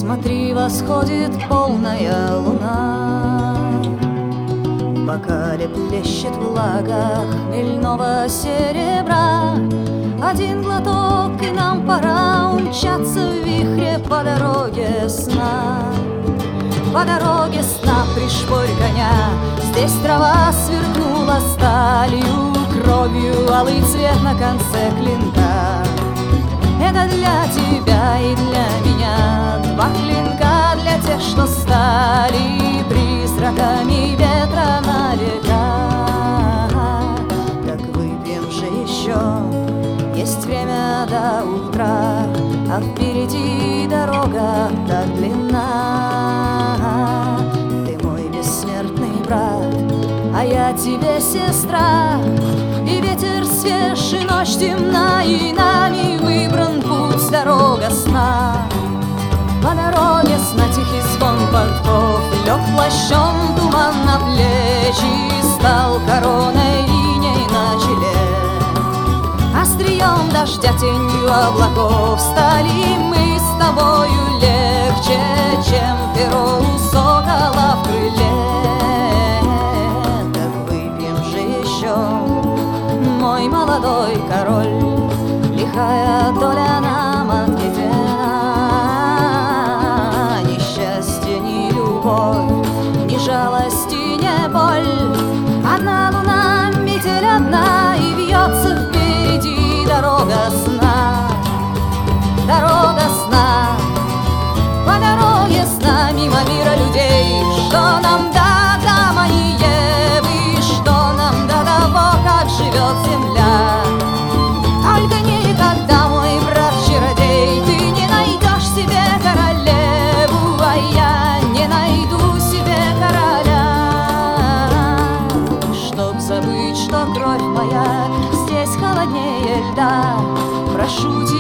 Смотри, восходит полная луна, в бокале плещет влага хмельного серебра. Один глоток, и нам пора умчаться в вихре по дороге сна. По дороге сна пришпорь коня, здесь трава сверкнула сталью, кровью алый цвет на конце клинка. Это для тебя и для меня, два клинка для тех, что стали призраками ветра на века. Так выпьем же еще, есть время до утра, а впереди дорога так длинна. Ты мой бессмертный брат, а я тебе сестра, и ветер свеж, и ночь темна, и нами выбран путь, дорога сна. По дороге сна тихий звон подков лег плащом туман на плечи, стал короной иней на челе. Острием дождя, тенью облаков стали мы с тобою легче, чем перо у сокола в крыле. Так выпьем же еще, мой молодой король, лихая доля нам отведена. Ни счастье, ни любовь, ни жалость и ни боль. Одна луна, метель одна, и вьется впереди дорога сна. Дорога сна. По дороге сна мимо мира людей, что нам до Адама и Евы, что нам до того, как живет земля. Только никогда, мой брат-чародей, ты не найдешь себе королеву, а я не найду себе короля. Чтоб забыть, что кровь моя здесь холоднее льда, прошу тебя,